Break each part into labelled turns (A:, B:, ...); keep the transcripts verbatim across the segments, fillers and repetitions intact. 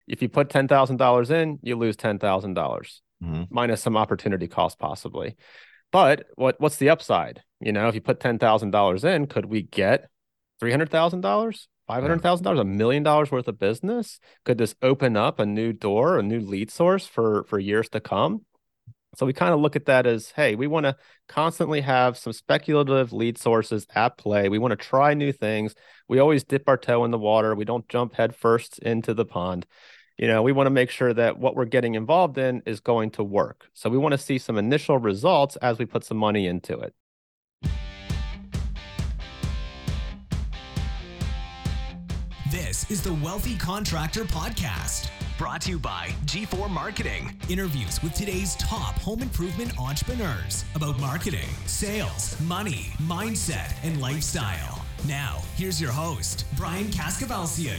A: if you put ten thousand dollars in, you lose ten thousand dollars
B: Mm-hmm.
A: minus some opportunity cost possibly. But what what's the upside? You know, if you put ten thousand dollars in, could we get three hundred thousand dollars,
B: Yeah.
A: five hundred thousand dollars, a million dollars worth of business? Could this open up a new door, a new lead source for for years to come? So we kind of look at that as, hey, we want to constantly have some speculative lead sources at play. We want to try new things. We always dip our toe in the water. We don't jump headfirst into the pond. You know, we want to make sure that what we're getting involved in is going to work. So we want to see some initial results as we put some money into it.
C: This is the Wealthy Contractor Podcast, brought to you by G four Marketing. Interviews with today's top home improvement entrepreneurs about marketing, sales, money, mindset, and lifestyle. Now, here's your host, Brian Kaskavalciyan.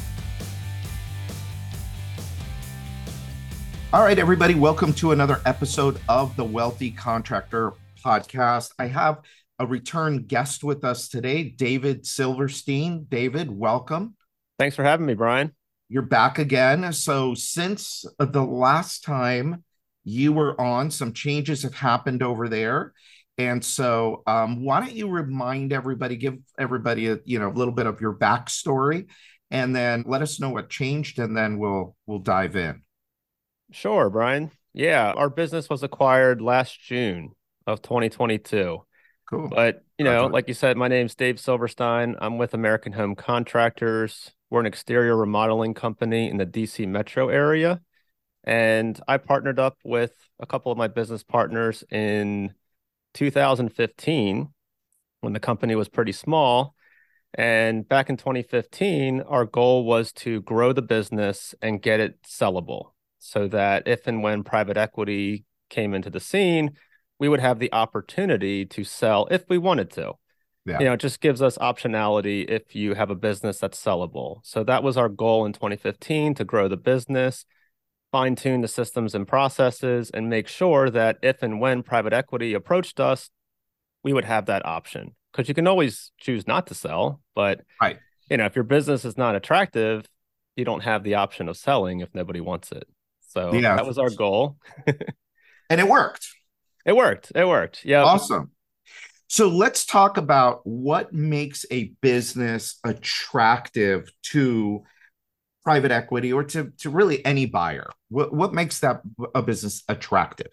B: All right, everybody, welcome to another episode of the Wealthy Contractor Podcast. I have a return guest with us today, David Silverstein. David, welcome.
A: Thanks for having me, Brian.
B: You're back again. So since the last time you were on, some changes have happened over there. And so um, why don't you remind everybody, give everybody a you know a little bit of your backstory, and then let us know what changed, and then we'll we'll dive in.
A: Sure, Brian. Yeah, our business was acquired last June of twenty twenty-two.
B: Cool.
A: But, you know, like you said, my name's Dave Silverstein. I'm with American Home Contractors. We're an exterior remodeling company in the D C metro area. And I partnered up with a couple of my business partners in two thousand fifteen when the company was pretty small. And back in twenty fifteen, our goal was to grow the business and get it sellable so that if and when private equity came into the scene, we would have the opportunity to sell if we wanted to.
B: Yeah.
A: You know, it just gives us optionality if you have a business that's sellable. So that was our goal in twenty fifteen, to grow the business, fine tune the systems and processes, and make sure that if and when private equity approached us, we would have that option. Because you can always choose not to sell, but
B: Right.
A: you know, if your business is not attractive, you don't have the option of selling if nobody wants it. So
B: Yeah.
A: that was our goal.
B: And it worked.
A: It worked. It worked. Yeah.
B: Awesome. So let's talk about what makes a business attractive to private equity or to, to really any buyer. What, what makes that a business attractive?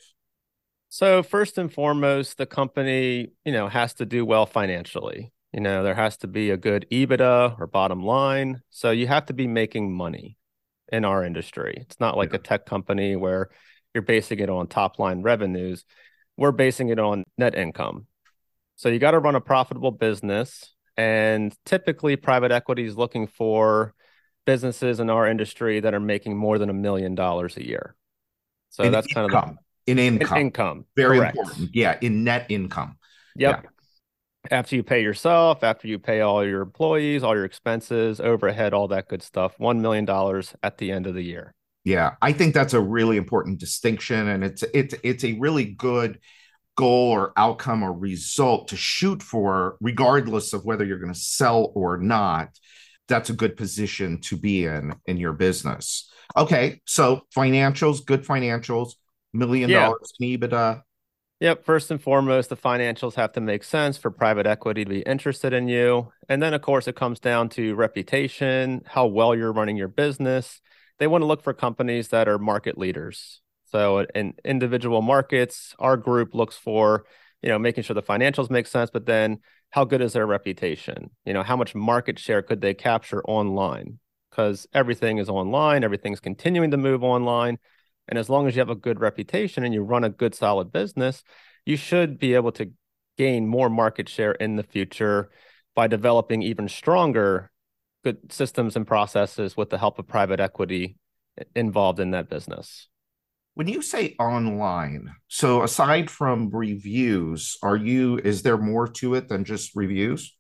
A: So first and foremost, the company, you know, has to do well financially. You know, there has to be a good EBITDA or bottom line. So you have to be making money in our industry. It's not like
B: Yeah.
A: a tech company where you're basing it on top line revenues. We're basing it on net income. So you got to run a profitable business. And typically private equity is looking for businesses in our industry that are making more than a million dollars a year. So
B: In
A: that's
B: income.
A: kind of the
B: in income.
A: in income.
B: Very
A: Correct.
B: important. Yeah. In net income.
A: Yep.
B: Yeah.
A: After you pay yourself, after you pay all your employees, all your expenses, overhead, all that good stuff, one million dollars at the end of the year.
B: Yeah. I think that's a really important distinction. And it's it's it's a really good goal or outcome or result to shoot for, regardless of whether you're going to sell or not. That's a good position to be in in your business. Okay, so financials, good financials, million
A: Yeah.
B: dollars in EBITDA.
A: Yep. First and foremost, the financials have to make sense for private equity to be interested in you. And then, of course, it comes down to reputation, how well you're running your business. They want to look for companies that are market leaders. So in individual markets, our group looks for, you know, making sure the financials make sense, but then how good is their reputation? You know, how much market share could they capture online? Because everything is online, everything's continuing to move online. And as long as you have a good reputation and you run a good, solid business, you should be able to gain more market share in the future by developing even stronger good systems and processes with the help of private equity involved in that business.
B: When you say online, so aside from reviews, are you, is there more to it than just reviews?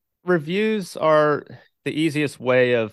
A: Reviews are the easiest way of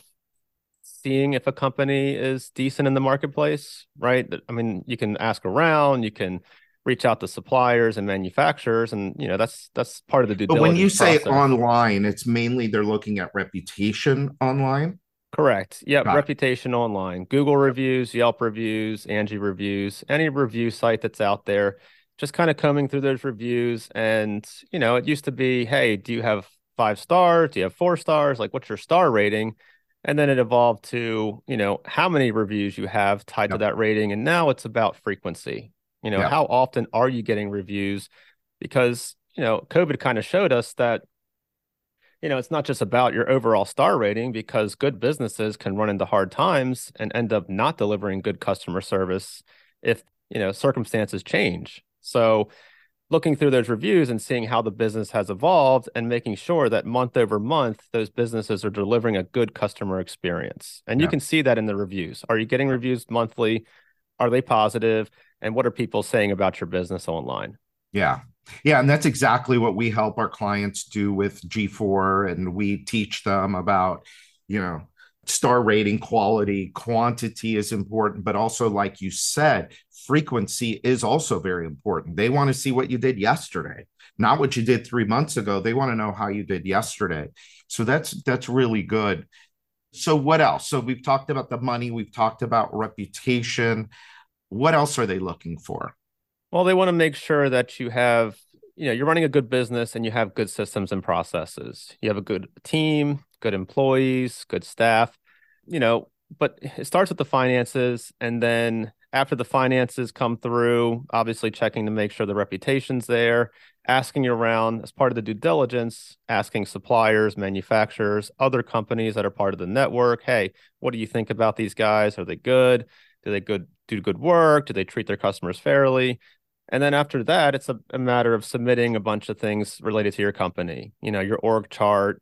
A: seeing if a company is decent in the marketplace, right? I mean, you can ask around, you can reach out to suppliers and manufacturers, and you know that's that's part of the due
B: But
A: diligence
B: when you say
A: process.
B: online, it's mainly they're looking at reputation online.
A: Correct. Yep.
B: Got it.
A: Reputation online, Google reviews, Yelp reviews, Angie reviews, any review site that's out there, just kind of combing through those reviews. And, you know, it used to be, hey, do you have five stars? Do you have four stars? Like, what's your star rating? And then it evolved to, you know, how many reviews you have tied to
B: Yep.
A: that rating. And now it's about frequency. You know,
B: Yep.
A: how often are you getting reviews? Because, you know, COVID kind of showed us that, you know, it's not just about your overall star rating, because good businesses can run into hard times and end up not delivering good customer service if, you know, circumstances change. So looking through those reviews and seeing how the business has evolved and making sure that month over month, those businesses are delivering a good customer experience. And you
B: Yeah.
A: can see that in the reviews. Are you getting reviews monthly? Are they positive? And what are people saying about your business online?
B: Yeah. Yeah. And that's exactly what we help our clients do with G four. And we teach them about, you know, star rating, quality, quantity is important, but also, like you said, frequency is also very important. They want to see what you did yesterday, not what you did three months ago. They want to know how you did yesterday. So that's that's really good. So what else? So we've talked about the money, we've talked about reputation. What else are they looking for?
A: Well, they want to make sure that you have, you know, you're running a good business and you have good systems and processes. You have a good team, good employees, good staff, you know, but it starts with the finances. And then after the finances come through, obviously checking to make sure the reputation's there, asking around as part of the due diligence, asking suppliers, manufacturers, other companies that are part of the network. Hey, what do you think about these guys? Are they good? Do they good do good work? Do they treat their customers fairly? And then after that, it's a, a matter of submitting a bunch of things related to your company, you know, your org chart,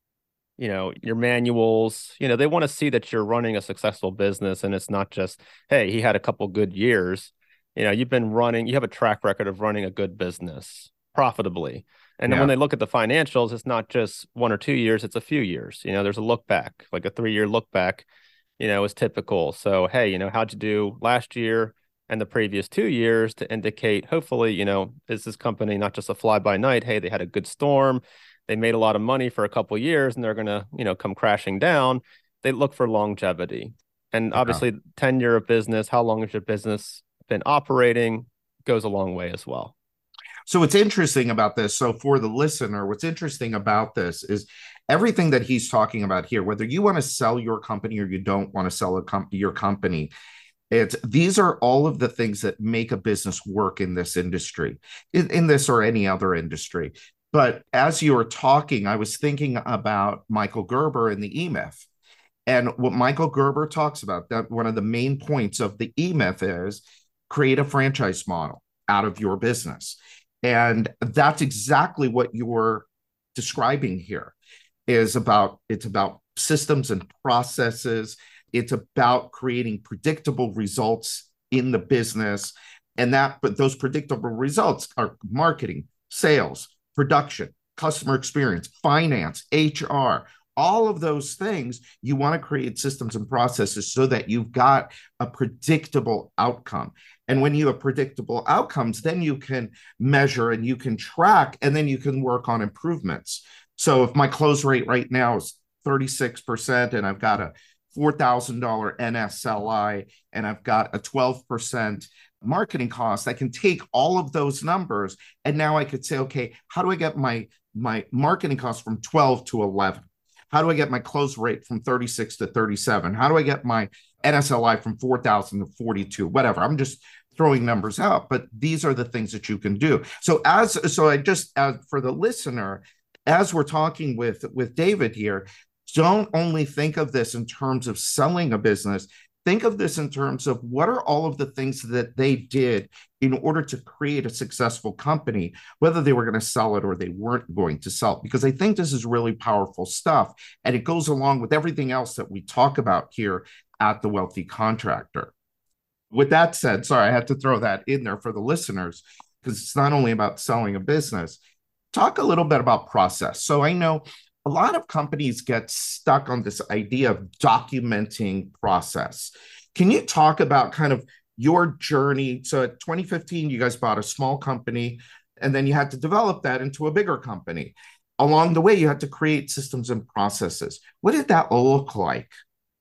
A: you know, your manuals. You know, they want to see that you're running a successful business and it's not just, hey, he had a couple good years. You know, you've been running, you have a track record of running a good business profitably. And then
B: Yeah.
A: when they look at the financials, it's not just one or two years, it's a few years. You know, there's a look back, like a three-year look back, you know, is typical. So, hey, you know, how'd you do last year and the previous two years to indicate, hopefully, you know, is this company not just a fly by night? Hey, they had a good storm. They made a lot of money for a couple of years and they're going to, you know, come crashing down. They look for longevity. And
B: Yeah.
A: obviously, tenure of business, how long has your business been operating, goes a long way as well.
B: So what's interesting about this, so for the listener, what's interesting about this is everything that he's talking about here, whether you want to sell your company or you don't want to sell a com- your company, it's these are all of the things that make a business work in this industry, in, in this or any other industry. But as you were talking, I was thinking about Michael Gerber and the E-Myth. And what Michael Gerber talks about, that one of the main points of the E-Myth is create a franchise model out of your business. And that's exactly what you're describing here is about. It's about systems and processes. It's about creating predictable results in the business. And that, but those predictable results are marketing, sales, production, customer experience, finance, H R, all of those things. You want to create systems and processes so that you've got a predictable outcome. And when you have predictable outcomes, then you can measure and you can track, and then you can work on improvements. So if my close rate right now is thirty-six percent and I've got a four thousand dollars N S L I and I've got a twelve percent marketing cost, I can take all of those numbers and now I could say, okay, how do I get my, my marketing cost from twelve to eleven? How do I get my close rate from thirty-six to thirty-seven? How do I get my N S L I from four thousand to forty-two? Whatever. I'm just throwing numbers out, but these are the things that you can do. So as so I just as for the listener, as we're talking with with David here, don't only think of this in terms of selling a business. Think of this in terms of what are all of the things that they did in order to create a successful company, whether they were going to sell it or they weren't going to sell it, because I think this is really powerful stuff. And it goes along with everything else that we talk about here at The Wealthy Contractor. With that said, sorry, I had to throw that in there for the listeners, because it's not only about selling a business. Talk a little bit about process. So I know a lot of companies get stuck on this idea of documenting process. Can you talk about kind of your journey? So at twenty fifteen, you guys bought a small company, and then you had to develop that into a bigger company. Along the way, you had to create systems and processes. What did that look like?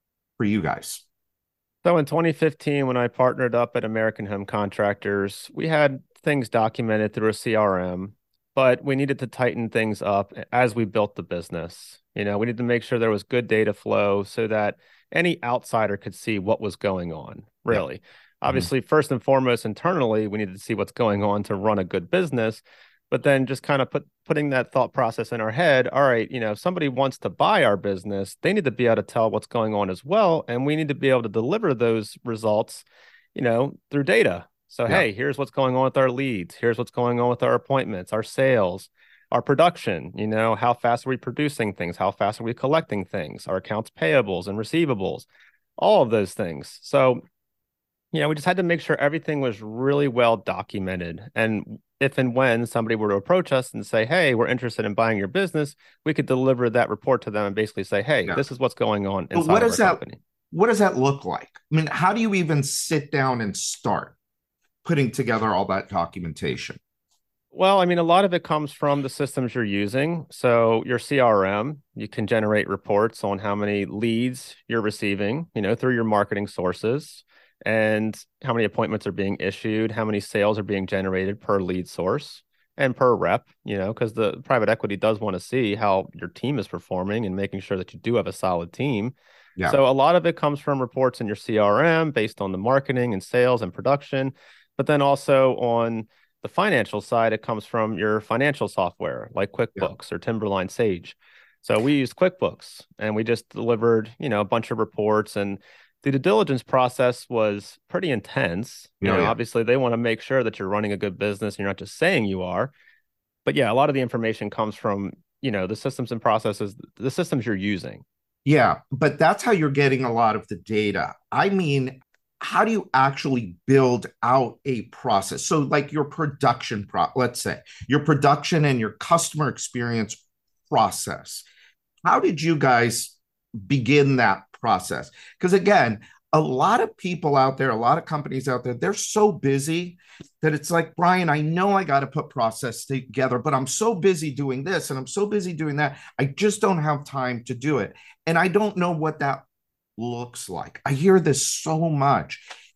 B: for you guys?
A: So in twenty fifteen, when I partnered up at American Home Contractors, we had things documented through a C R M, but we needed to tighten things up as we built the business. You know, we needed to make sure there was good data flow so that any outsider could see what was going on, really.
B: Yeah.
A: Obviously, mm-hmm. first and foremost, internally, we needed to see what's going on to run a good business. But then just kind of put putting that thought process in our head. All right, you know, if somebody wants to buy our business, they need to be able to tell what's going on as well. And we need to be able to deliver those results, you know, through data. So, yeah. hey, here's what's going on with our leads. Here's what's going on with our appointments, our sales, our production. You know, how fast are we producing things? How fast are we collecting things? Our accounts payables and receivables, all of those things. So, you know, we just had to make sure everything was really well documented. And if and when somebody were to approach us and say, hey, we're interested in buying your business, we could deliver that report to them and basically say, hey, yeah. this is what's going on inside
B: what
A: of
B: does
A: our
B: that,
A: company.
B: What does that look like? I mean, how do you even sit down and start putting together all that documentation?
A: Well, I mean, a lot of it comes from the systems you're using. So your C R M, you can generate reports on how many leads you're receiving, you know, through your marketing sources, and how many appointments are being issued, how many sales are being generated per lead source and per rep, you know, because the private equity does want to see how your team is performing and making sure that you do have a solid team. Yeah. So a lot of it comes from reports in your C R M based on the marketing and sales and production, but then also on the financial side, it comes from your financial software like QuickBooks yeah. or Timberline Sage. So we use QuickBooks and we just delivered, you know, a bunch of reports, and the due diligence process was pretty intense. You oh, know, yeah. obviously they want to make sure that you're running a good business and you're not just saying you are. But yeah, a lot of the information comes from, you know, the systems and processes, the systems you're using.
B: Yeah, but that's how you're getting a lot of the data. I mean, how do you actually build out a process? So like your production, pro let's say your production and your customer experience process. How did you guys begin that process? Because again, a lot of people out there, a lot of companies out there, they're so busy that it's like, Brian, I know I got to put process together, but I'm so busy doing this and I'm so busy doing that. I just don't have time to do it. And I don't know what that looks like. I hear this so much.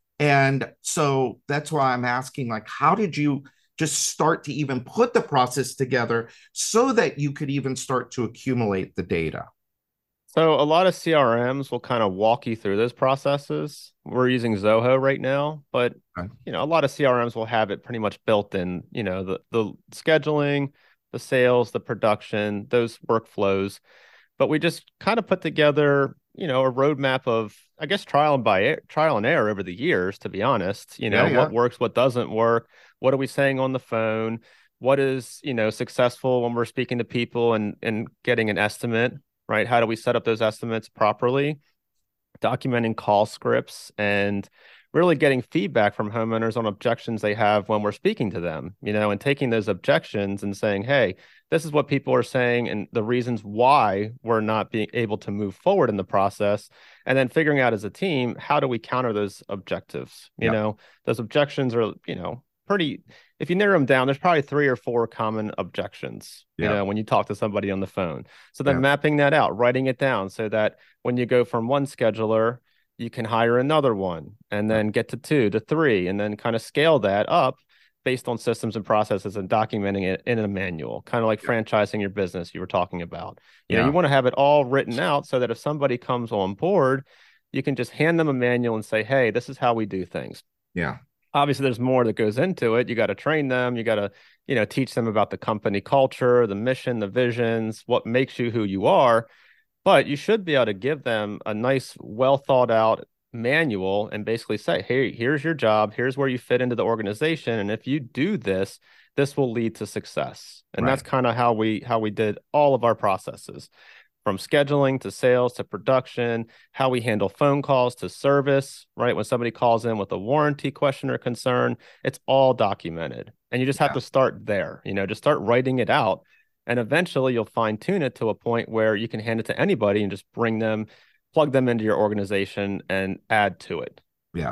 B: And so that's why I'm asking, like, how did you just start to even put the process together so that you could even start to accumulate the data?
A: So a lot of C R Ms will kind of walk you through those processes. We're using Zoho right now, but okay. you know, a lot of C R Ms will have it pretty much built in, you know, the, the scheduling, the sales, the production, those workflows. But we just kind of put together, you know, a roadmap of, I guess, trial and by trial and error over the years, to be honest. You know, yeah, yeah. what works, what doesn't work, what are we saying on the phone, what is, you know, successful when we're speaking to people and and getting an estimate. Right? How do we set up those estimates properly? Documenting call scripts and really getting feedback from homeowners on objections they have when we're speaking to them, you know, and taking those objections and saying, hey, this is what people are saying and the reasons why we're not being able to move forward in the process. And then figuring out as a team, how do we counter those objectives? You yep. know, those objections are, you know, pretty, if you narrow them down, there's probably three or four common objections, yeah. you know, when you talk to somebody on the phone. So then yeah. mapping that out, writing it down so that when you go from one scheduler, you can hire another one and then get to two to three, and then kind of scale that up based on systems and processes and documenting it in a manual, kind of like yeah. franchising your business you were talking about. You yeah. know, you want to have it all written out so that if somebody comes on board, you can just hand them a manual and say, hey, this is how we do things.
B: Yeah.
A: Obviously, there's more that goes into it. You got to train them. You got to, you know, teach them about the company culture, the mission, the visions, what makes you who you are. But you should be able to give them a nice, well thought out manual and basically say, hey, here's your job. Here's where you fit into the organization. And if you do this, this will lead to success. And right. that's kind of how we how we did all of our processes. From scheduling to sales to production, how we handle phone calls to service, right? When somebody calls in with a warranty question or concern, it's all documented. And you just have yeah. to start there, you know, just start writing it out. And eventually you'll fine tune it to a point where you can hand it to anybody and just bring them, plug them into your organization and add to it.
B: Yeah.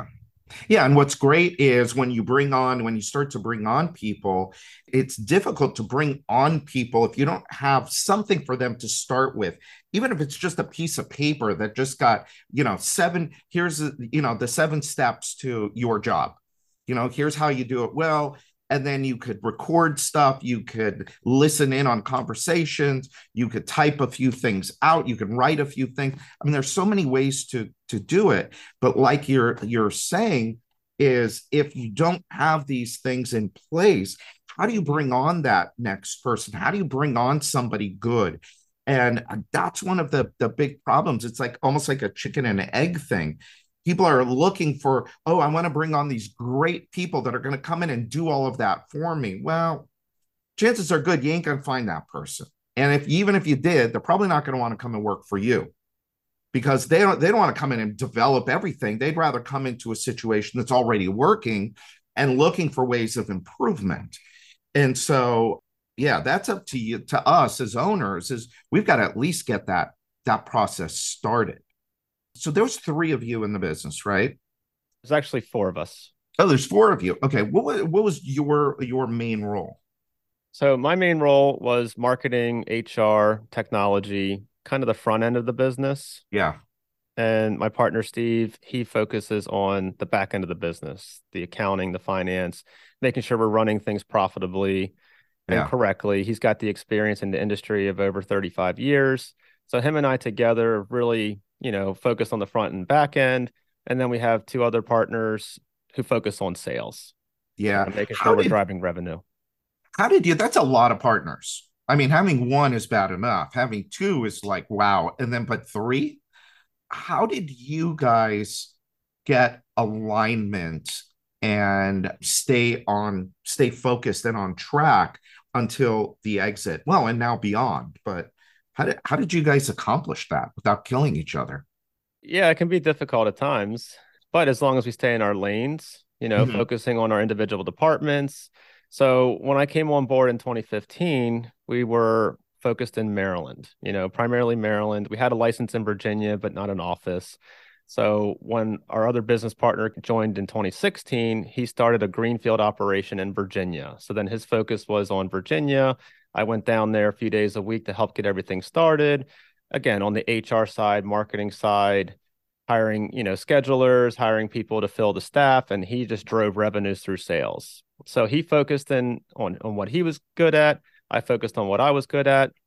B: Yeah, and what's great is when you bring on, when you start to bring on people, it's difficult to bring on people if you don't have something for them to start with, even if it's just a piece of paper that just got, you know, seven, here's, you know, the seven steps to your job. You know, here's how you do it well. And then you could record stuff, you could listen in on conversations, you could type a few things out, you could write a few things. I mean, there's so many ways to to do it. But like you're you're saying, is if you don't have these things in place, how do you bring on that next person? How do you bring on somebody good? And that's one of the the big problems. It's like almost like a chicken and egg thing. People are looking for, oh, I want to bring on these great people that are going to come in and do all of that for me. Well, chances are good you ain't going to find that person. And if even if you did, they're probably not going to want to come and work for you because they don't they don't want to come in and develop everything. They'd rather come into a situation that's already working and looking for ways of improvement. And so, yeah, that's up to you, to us as owners, is we've got to at least get that that process started. So there's three of you in the business, right?
A: There's actually four of us.
B: Oh, there's four of you. Okay. What was, what was your your main role?
A: So my main role was marketing, H R, technology, kind of the front end of the business.
B: Yeah.
A: And my partner, Steve, he focuses on the back end of the business, the accounting, the finance, making sure we're running things profitably and
B: Yeah.
A: correctly. He's got the experience in the industry of over thirty-five years. So him and I together really, you know, focus on the front and back end. And then we have two other partners who focus on sales.
B: Yeah.
A: And making
B: How
A: sure we're
B: did-
A: driving revenue.
B: How did you? That's a lot of partners. I mean, having one is bad enough. Having two is like, wow. And then, but three, how did you guys get alignment and stay on, stay focused and on track until the exit? Well, and now beyond. But how did how did you guys accomplish that without killing each other?
A: Yeah, it can be difficult at times, but as long as we stay in our lanes, you know,
B: Mhm.
A: focusing on our individual departments. So when I came on board in twenty fifteen, we were focused in Maryland, you know, primarily Maryland. We had a license in Virginia, but not an office. So when our other business partner joined in twenty sixteen, he started a greenfield operation in Virginia. So then his focus was on Virginia. I went down there a few days a week to help get everything started. Again, on the H R side, marketing side, hiring, you know, schedulers, hiring people to fill the staff, and he just drove revenues through sales. So he focused in on, on what he was good at. I focused on what I was good at.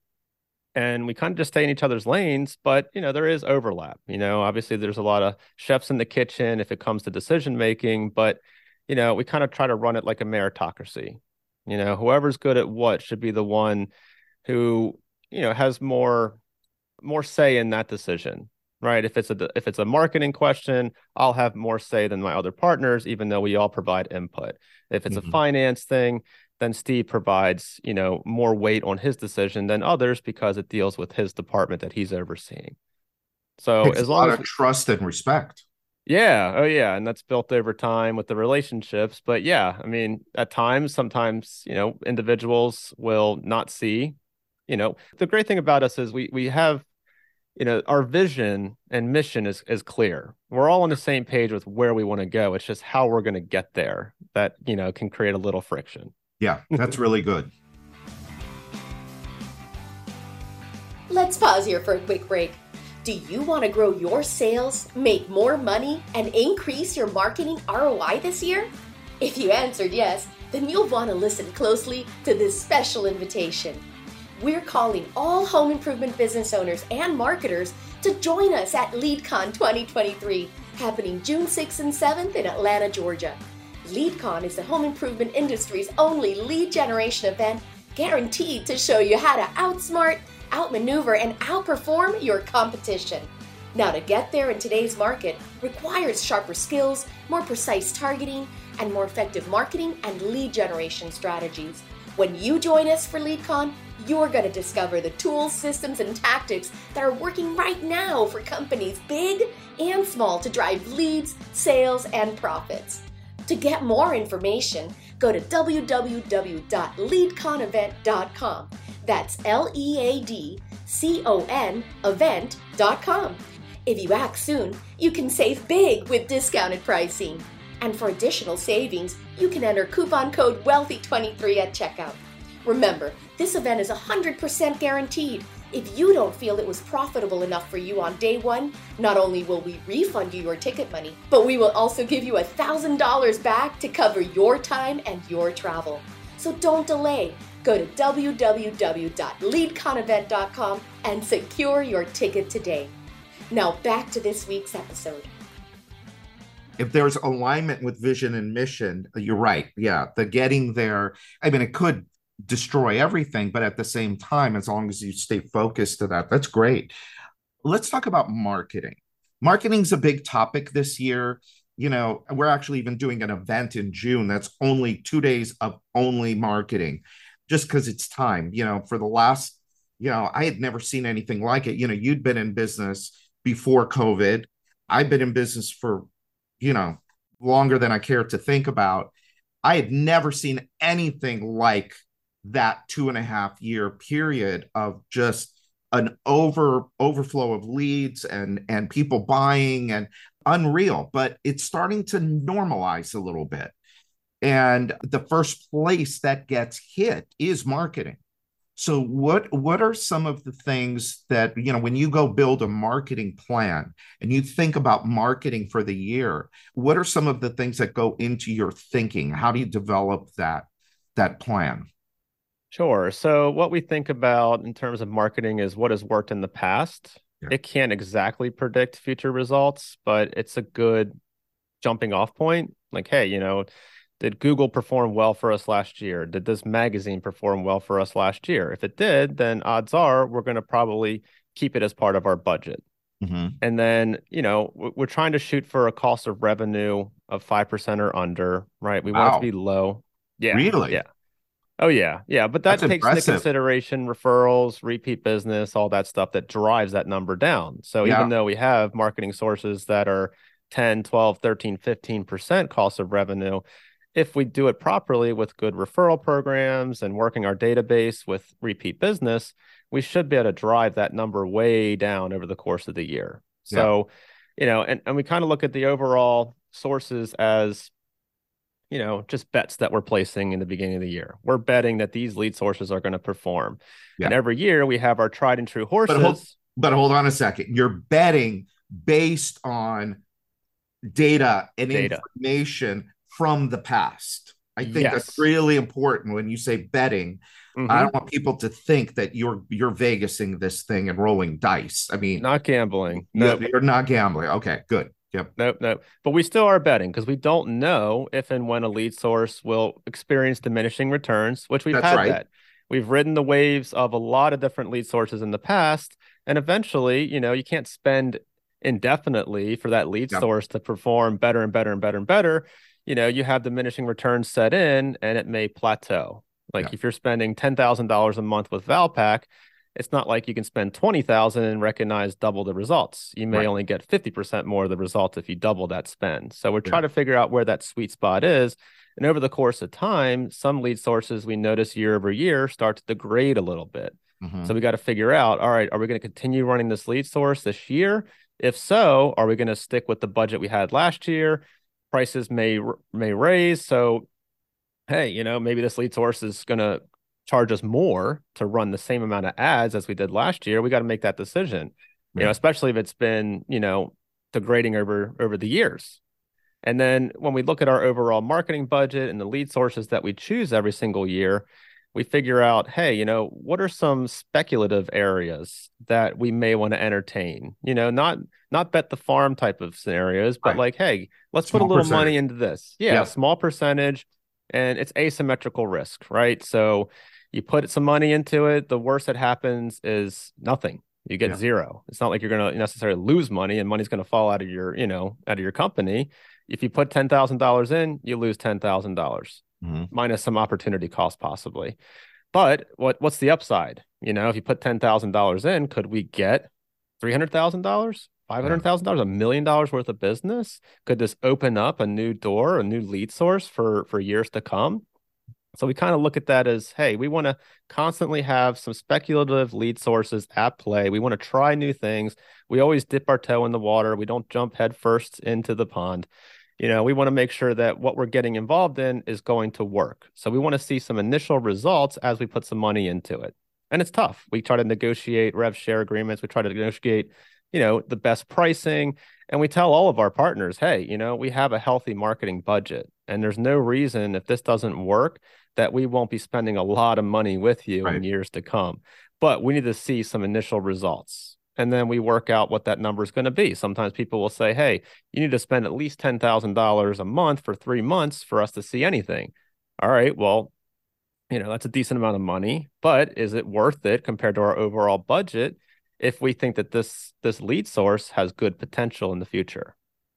A: And we kind of just stay in each other's lanes, but, you know, there is overlap. You know, obviously there's a lot of chefs in the kitchen if it comes to decision making, but, you know, we kind of try to run it like a meritocracy. You know, whoever's good at what should be the one who, you know, has more more say in that decision, right? If it's a if it's a marketing question, I'll have more say than my other partners, even though we all provide input. If it's
B: Mhm.
A: a finance thing, then Steve provides, you know, more weight on his decision than others because it deals with his department that he's overseeing. So
B: It's
A: as
B: a
A: long
B: lot
A: as
B: of trust and respect.
A: yeah. Oh, yeah. And that's built over time with the relationships. But yeah, I mean, at times, sometimes, you know, individuals will not see, you know, the great thing about us is we we have, you know, our vision and mission is is clear. We're all on the same page with where we want to go. It's just how we're going to get there that, you know, can create a little friction.
B: Yeah, that's really good.
D: Let's pause here for a quick break. Do you want to grow your sales, make more money, and increase your marketing R O I this year? If you answered yes, then you'll want to listen closely to this special invitation. We're calling all home improvement business owners and marketers to join us at LeadCon twenty twenty-three, happening June sixth and seventh in Atlanta, Georgia. LeadCon is the home improvement industry's only lead generation event guaranteed to show you how to outsmart, outmaneuver, and outperform your competition. Now, to get there in today's market requires sharper skills, more precise targeting, and more effective marketing and lead generation strategies. When you join us for LeadCon, you're going to discover the tools, systems, and tactics that are working right now for companies big and small to drive leads, sales, and profits. To get more information, go to w w w dot lead con event dot com. That's L E A D C O N event dot com. If you act soon, you can save big with discounted pricing. And for additional savings, you can enter coupon code wealthy twenty-three at checkout. Remember, this event is one hundred percent guaranteed. If you don't feel it was profitable enough for you on day one, not only will we refund you your ticket money, but we will also give you one thousand dollars back to cover your time and your travel. So don't delay. Go to w w w dot lead con event dot com and secure your ticket today. Now back to this week's episode.
B: If there's alignment with vision and mission, you're right. Yeah, the getting there, I mean, it could destroy everything, but at the same time, as long as you stay focused to that, that's great. Let's talk about marketing. Marketing's a big topic this year. You know, we're actually even doing an event in June that's only two days of only marketing, just because it's time. You know, for the last, you know, I had never seen anything like it. You know, you'd been in business before COVID. I've been in business for, you know, longer than I care to think about. I had never seen anything like that two and a half year period of just an over overflow of leads and and people buying, and unreal. But it's starting to normalize a little bit, and the first place that gets hit is marketing. So what what are some of the things that, you know, when you go build a marketing plan and you think about marketing for the year, what are some of the things that go into your thinking? How do you develop that that plan?
A: Sure. So what we think about in terms of marketing is what has worked in the past.
B: Yeah.
A: It can't exactly predict future results, but it's a good jumping off point. Like, hey, you know, did Google perform well for us last year? Did this magazine perform well for us last year? If it did, then odds are we're going to probably keep it as part of our budget.
B: Mm-hmm.
A: And then, you know, we're trying to shoot for a cost of revenue of five percent or under, right? We want it
B: Wow.
A: to be low. Yeah.
B: Really?
A: Yeah. Oh, yeah. Yeah. But that
B: That's
A: takes
B: impressive.
A: into consideration referrals, repeat business, all that stuff that drives that number down. So
B: Yeah.
A: even though we have marketing sources that are ten, twelve, thirteen, fifteen percent cost of revenue, if we do it properly with good referral programs and working our database with repeat business, we should be able to drive that number way down over the course of the year. So, yeah. you know, and, and we kind of look at the overall sources as, you know, just bets that we're placing in the beginning of the year. We're betting that these lead sources are going to perform. Yeah. And every year we have our tried and true horses.
B: But hold, but hold on a second. You're betting based on data and data. information from the past. I think yes. that's really important when you say betting. Mm-hmm. I don't want people to think that you're you're Vegasing this thing and rolling dice. I mean,
A: not gambling.
B: You're, nope. you're not gambling. Okay, good. Yep.
A: Nope, nope. But we still are betting because we don't know if and when a lead source will experience diminishing returns, which we've
B: That's
A: had
B: right.
A: that. We've ridden the waves of a lot of different lead sources in the past. And eventually, you know, you can't spend indefinitely for that lead yep. source to perform better and better and better and better. You know, you have diminishing returns set in and it may plateau. Like yep. if you're spending ten thousand dollars a month with Valpak, it's not like you can spend twenty thousand and recognize double the results. You may right. only get fifty percent more of the results if you double that spend. So we're yeah. trying to figure out where that sweet spot is. And over the course of time, some lead sources we notice year over year start to degrade a little bit. Mm-hmm. So we got to figure out, all right, are we going to continue running this lead source this year? If so, are we going to stick with the budget we had last year? Prices may may raise. So, hey, you know, maybe this lead source is going to charge us more to run the same amount of ads as we did last year. We got to make that decision, yeah. you know, especially if it's been, you know, degrading over, over the years. And then when we look at our overall marketing budget and the lead sources that we choose every single year, we figure out, hey, you know, what are some speculative areas that we may want to entertain? You know, not not bet the farm type of scenarios, but right. like, hey, let's small put a little percentage. money into this. Yeah, yeah, small percentage, and it's asymmetrical risk, right? So you put some money into it. The worst that happens is nothing. You get yeah. zero. It's not like you're going to necessarily lose money and money's going to fall out of your, you know, out of your company. If you put ten thousand dollars in, you lose ten thousand dollars. Mm-hmm. Minus some opportunity cost possibly. But what what's the upside? You know, if you put ten thousand dollars in, could we get three hundred thousand dollars, five hundred thousand dollars, a million dollars worth of business? Could this open up a new door, a new lead source for, for years to come? So we kind of look at that as, hey, we want to constantly have some speculative lead sources at play. We want to try new things. We always dip our toe in the water. We don't jump head first into the pond. you know, we want to make sure that what we're getting involved in is going to work. So we want to see some initial results as we put some money into it. And it's tough. We try to negotiate rev share agreements. We try to negotiate, you know, the best pricing. And we tell all of our partners, hey, you know, we have a healthy marketing budget. And there's no reason if this doesn't work that we won't be spending a lot of money with you
B: Right.
A: in years to come. But we need to see some initial results. And then we work out what that number is going to be. Sometimes people will say, hey, you need to spend at least ten thousand dollars a month for three months for us to see anything. All right, well, you know, that's a decent amount of money, but is it worth it compared to our overall budget if we think that this this lead source has good potential in the future?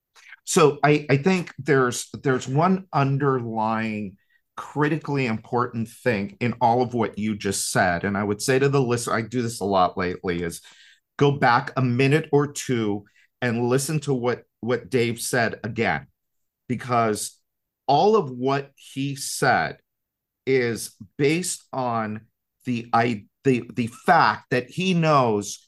B: So I, I think there's there's one underlying critically important thing in all of what you just said. And I would say to the listener, I do this a lot lately, is go back a minute or two and listen to what, what Dave said again, because all of what he said is based on the, I, the, the fact that he knows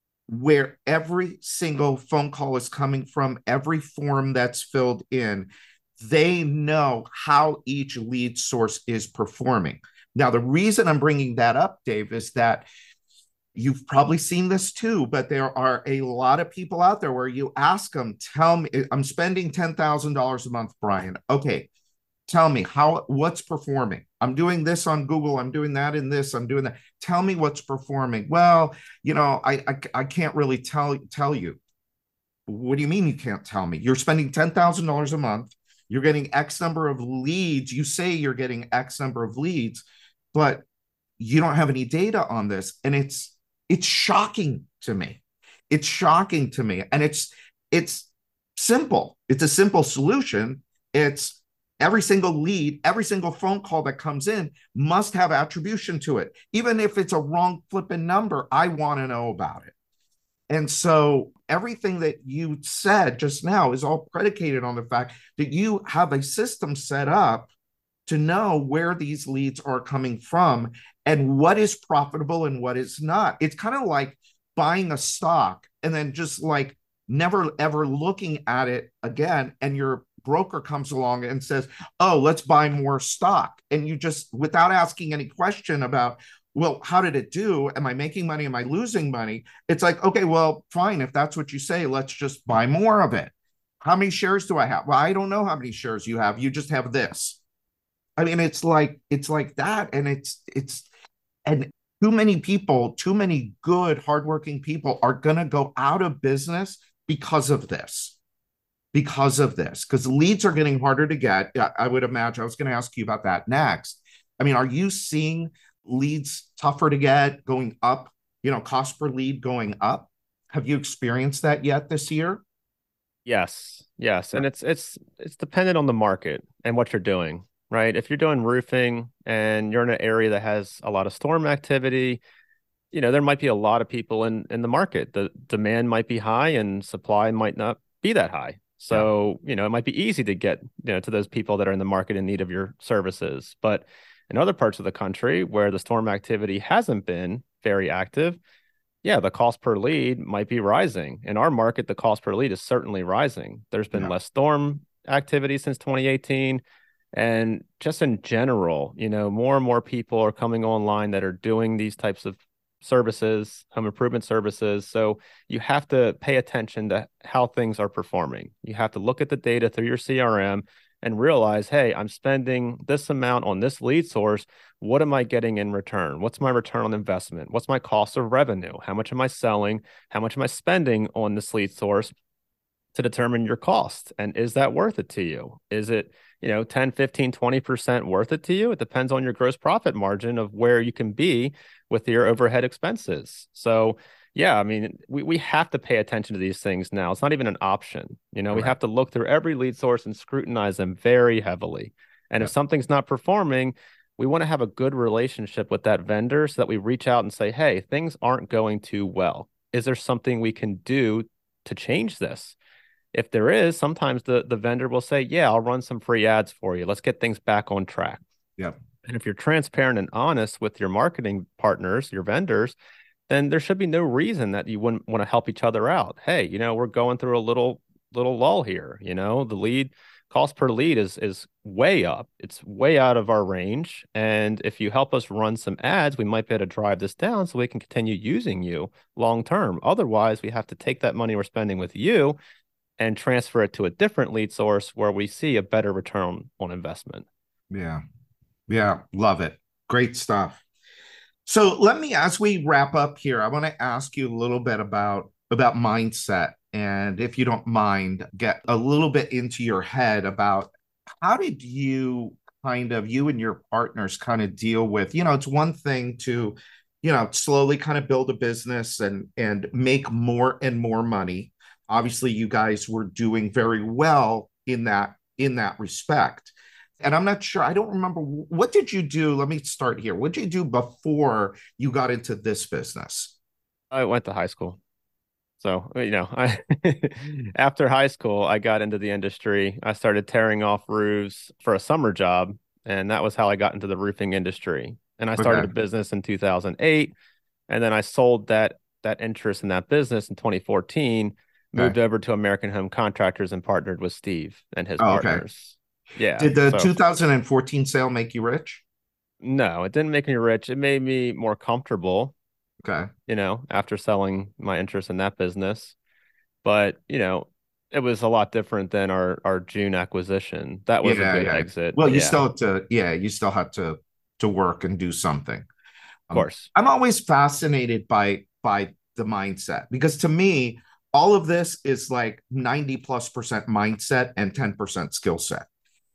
B: where every single phone call is coming from, every form that's filled in. They know how each lead source is performing. Now, the reason I'm bringing that up, Dave, is that you've probably seen this too, but there are a lot of people out there where you ask them, tell me, I'm spending ten thousand dollars a month, Brian. Okay, tell me how, what's performing? I'm doing this on Google. I'm doing that in this. I'm doing that. Tell me what's performing. Well, you know, I, I, I can't really tell, tell you. What do you mean you can't tell me? You're spending ten thousand dollars a month. You're getting X number of leads. You say you're getting X number of leads, but you don't have any data on this. And it's, it's shocking to me. It's shocking to me. And it's, it's simple. It's a simple solution. It's every single lead, every single phone call that comes in must have attribution to it. Even if it's a wrong flipping number, I want to know about it. And so everything that you said just now is all predicated on the fact that you have a system set up to know where these leads are coming from and what is profitable and what is not. It's kind of like buying a stock and then just like never ever looking at it again. And your broker comes along and says, oh, let's buy more stock. And you just, without asking any question about, well, how did it do? Am I making money? Am I losing money? It's like, okay, well, fine. If that's what you say, let's just buy more of it. How many shares do I have? Well, I don't know how many shares you have. You just have this. I mean, it's like, it's like that. And it's, it's, and too many people, too many good, hardworking people are going to go out of business because of this, because of this, because leads are getting harder to get. I would imagine, I was going to ask you about that next. I mean, are you seeing leads tougher to get, going up, you know, cost per lead going up? Have you experienced that yet this year?
A: Yes, yes. And it's, it's, it's dependent on the market and what you're doing, right? If you're doing roofing and you're in an area that has a lot of storm activity, you know, there might be a lot of people in, in the market. The demand might be high and supply might not be that high. So, yeah. you know, it might be easy to get, you know, to those people that are in the market in need of your services. But in other parts of the country where the storm activity hasn't been very active, yeah, the cost per lead might be rising. In our market, the cost per lead is certainly rising. There's been yeah. less storm activity since twenty eighteen. And just in general, you know, more and more people are coming online that are doing these types of services, home improvement services. So you have to pay attention to how things are performing. You have to look at the data through your C R M and realize, hey, I'm spending this amount on this lead source. What am I getting in return? What's my return on investment? What's my cost of revenue? How much am I selling? How much am I spending on this lead source to determine your cost? And is that worth it to you? Is it, you know, ten, fifteen, twenty percent worth it to you? It depends on your gross profit margin of where you can be with your overhead expenses. So yeah, I mean, we, we have to pay attention to these things now. It's not even an option. You know, All we right. have to look through every lead source and scrutinize them very heavily. And yep. if something's not performing, we want to have a good relationship with that vendor so that we reach out and say, hey, things aren't going too well. Is there something we can do to change this? If there is, sometimes the, the vendor will say, yeah, I'll run some free ads for you. Let's get things back on track.
B: Yep.
A: And if you're transparent and honest with your marketing partners, your vendors, then there should be no reason that you wouldn't want to help each other out. Hey, you know, we're going through a little, little lull here. You know, the lead cost per lead is is way up. It's way out of our range. And if you help us run some ads, we might be able to drive this down so we can continue using you long term. Otherwise, we have to take that money we're spending with you and transfer it to a different lead source where we see a better return on investment.
B: Yeah. Yeah. Love it. Great stuff. So let me, as we wrap up here, I want to ask you a little bit about, about mindset. And if you don't mind, get a little bit into your head about how did you kind of, you and your partners kind of deal with, you know, it's one thing to, you know, slowly kind of build a business and, and make more and more money. Obviously, you guys were doing very well in that, in that respect. And I'm not sure, I don't remember, what did you do? Let me start here. What did you do before you got into this business?
A: I went to high school. So, you know, I after high school, I got into the industry. I started tearing off roofs for a summer job, and that was how I got into the roofing industry. And I started
B: Okay.
A: a business in two thousand eight, and then I sold that that interest in that business in twenty fourteen, moved
B: Okay.
A: over to American Home Contractors and partnered with Steve and his
B: Oh, okay.
A: partners. Yeah.
B: Did the
A: So
B: two thousand fourteen sale make you rich?
A: no, it didn't make me rich. It made me more comfortable,
B: Okay.
A: you know, after selling my interest in that business. But, you know, it was a lot different than our our June acquisition. That was a
B: Yeah,
A: good
B: yeah.
A: exit.
B: Well, you
A: Yeah,
B: still
A: of
B: have to, yeah, you still have to to work and do something. Um,
A: course.
B: I'm always fascinated by by the mindset because to me, all of this is like ninety plus percent mindset and ten percent skill set.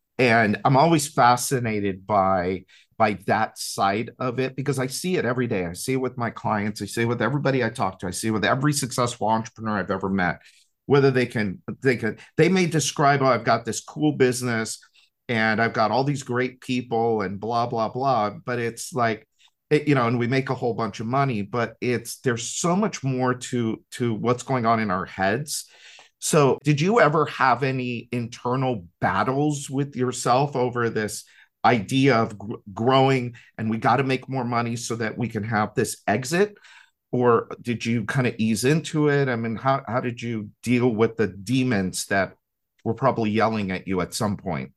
B: And I'm always fascinated by by that side of it because I see it every day. I see it with my clients. I see it with everybody I talk to. I see it with every successful entrepreneur I've ever met. Whether they can, they can, they may describe, oh, I've got this cool business and I've got all these great people and blah blah blah. But it's like, it, you know, and we make a whole bunch of money. But it's there's so much more to to what's going on in our heads. So, did you ever have any internal battles with yourself over this idea of gr- growing and we got to make more money so that we can have this exit? Or did you kind of ease into it? I mean, how, how did you deal with the demons that were probably yelling at you at some point?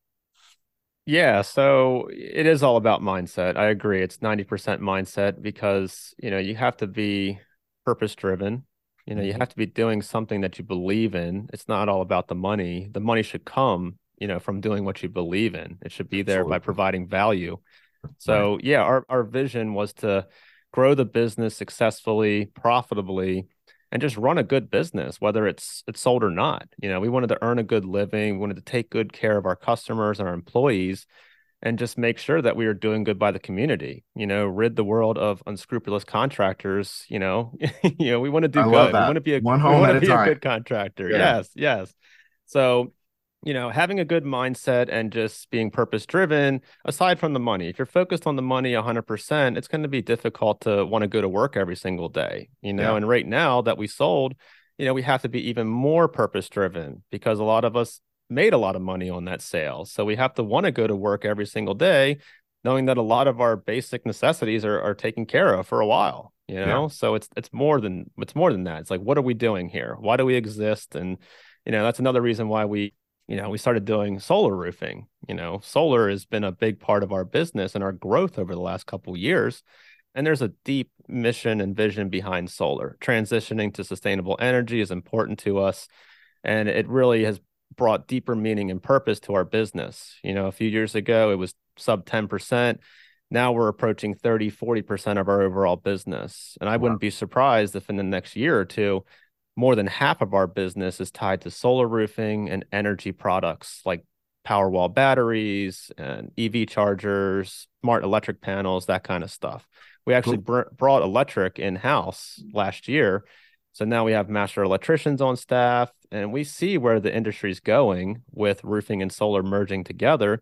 A: Yeah, so it is all about mindset. I agree. It's ninety percent mindset because, you know, you have to be purpose driven. You know, you
B: Mhm.
A: have to be doing something that you believe in. It's not all about the money. The money should come, you know, from doing what you believe in. It should be there by
B: Absolutely.
A: providing value.
B: Right.
A: So, yeah, our our vision was to grow the business successfully, profitably, and just run a good business, whether it's it's sold or not. You know, we wanted to earn a good living, we wanted to take good care of our customers and our employees, and just make sure that we were doing good by the community. You know, rid the world of unscrupulous contractors. You know, you know, we want to do
B: I love
A: good. We want
B: that.
A: to be a
B: One
A: we
B: home
A: want
B: at
A: to
B: a
A: be a
B: time.
A: good contractor.
B: Yeah.
A: Yes, yes. So, you know, having a good mindset and just being purpose driven, aside from the money, if you're focused on the money one hundred percent, it's going to be difficult to want to go to work every single day, you know.
B: Yeah.
A: And right now that we sold, you know, we have to be even more purpose driven because a lot of us made a lot of money on that sale. So we have to want to go to work every single day, knowing that a lot of our basic necessities are, are taken care of for a while, you
B: Yeah.
A: know. So it's it's more than it's more than that. It's like, what are we doing here? Why do we exist? And you know, that's another reason why we you know, we started doing solar roofing. You know, solar has been a big part of our business and our growth over the last couple of years. And there's a deep mission and vision behind solar. Transitioning to sustainable energy is important to us. And it really has brought deeper meaning and purpose to our business. You know, a few years ago, it was sub ten percent. Now we're approaching thirty, forty percent of our overall business. And I
B: Wow.
A: wouldn't be surprised if in the next year or two, more than half of our business is tied to solar roofing and energy products like Powerwall batteries and E V chargers, smart electric panels, that kind of stuff. We actually
B: Cool.
A: br- brought electric in-house last year. So now we have master electricians on staff, and we see where the industry is going with roofing and solar merging together.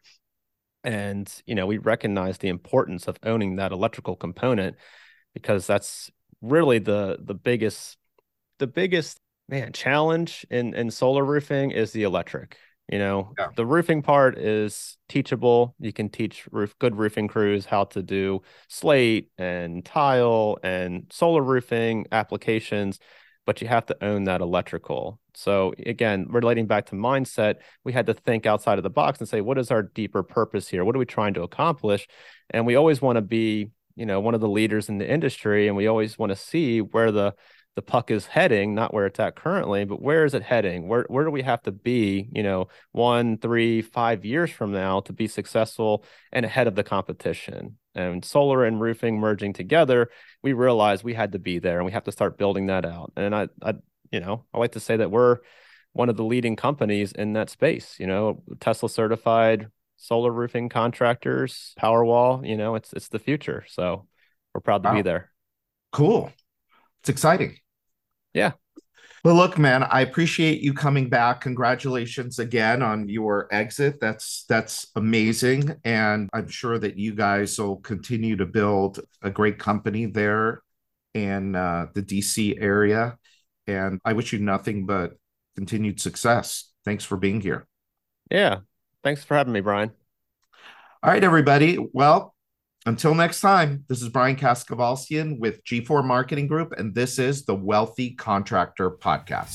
A: And, you know, we recognize the importance of owning that electrical component because that's really the the biggest the biggest man challenge in in solar roofing is the electric. You know,
B: Yeah.
A: the roofing part is teachable. You can teach roof good roofing crews how to do slate and tile and solar roofing applications. but you have to own that electrical. So again, relating back to mindset, we had to think outside of the box and say, what is our deeper purpose here? What are we trying to accomplish? And we always want to be, you know, one of the leaders in the industry, and we always want to see where the the puck is heading, not where it's at currently, but where is it heading? Where where do we have to be, you know, one, three, five years from now to be successful and ahead of the competition? And solar and roofing merging together, we realized we had to be there, and we have to start building that out. And I, I, you know, I like to say that we're one of the leading companies in that space. You know, Tesla certified solar roofing contractors, Powerwall. You know, it's it's the future. So we're proud to
B: Wow.
A: be there.
B: Cool. It's exciting.
A: Yeah.
B: Well, look, man, I appreciate you coming back. Congratulations again on your exit. That's that's amazing. And I'm sure that you guys will continue to build a great company there in uh, the D C area. And I wish you nothing but continued success. Thanks for being here.
A: Yeah. Thanks for having me, Brian.
B: All right, everybody. Well, until next time, this is Brian Kaskavalciyan with G four Marketing Group, and this is the Wealthy Contractor Podcast.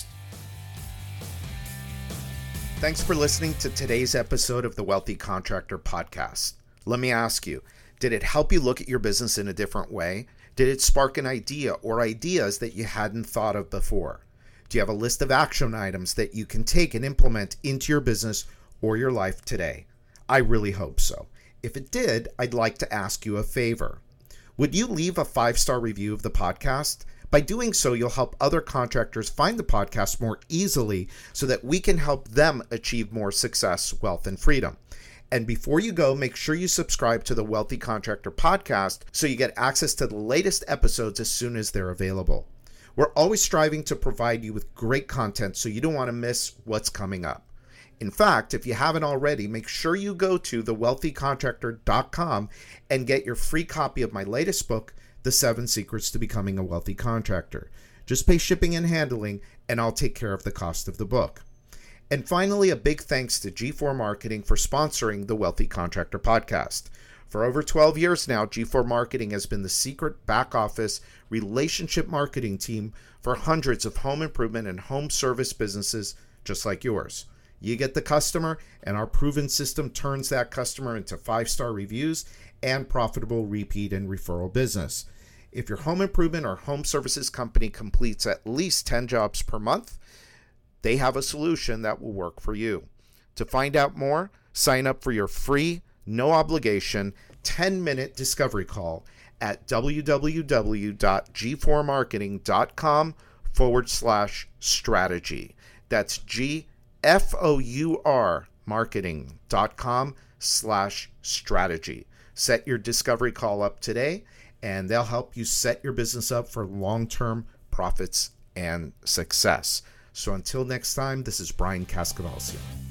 E: Thanks for listening to today's episode of the Wealthy Contractor Podcast. Let me ask you, did it help you look at your business in a different way? Did it spark an idea or ideas that you hadn't thought of before? Do you have a list of action items that you can take and implement into your business or your life today? I really hope so. If it did, I'd like to ask you a favor. Would you leave a five-star review of the podcast? By doing so, you'll help other contractors find the podcast more easily so that we can help them achieve more success, wealth, and freedom. And before you go, make sure you subscribe to the Wealthy Contractor Podcast so you get access to the latest episodes as soon as they're available. We're always striving to provide you with great content so you don't want to miss what's coming up. In fact, if you haven't already, make sure you go to the wealthy contractor dot com and get your free copy of my latest book, The Seven Secrets to Becoming a Wealthy Contractor. Just pay shipping and handling, and I'll take care of the cost of the book. And finally, a big thanks to G four Marketing for sponsoring the Wealthy Contractor Podcast. For over twelve years now, G four Marketing has been the secret back office relationship marketing team for hundreds of home improvement and home service businesses just like yours. You get the customer, and our proven system turns that customer into five-star reviews and profitable repeat and referral business. If your home improvement or home services company completes at least ten jobs per month, they have a solution that will work for you. To find out more, sign up for your free, no obligation, ten minute discovery call at www.g4marketing.com forward slash strategy. That's G F O U R marketing.com slash strategy. Set your discovery call up today, and they'll help you set your business up for long-term profits and success. So until next time, this is Brian Kaskavalciyan.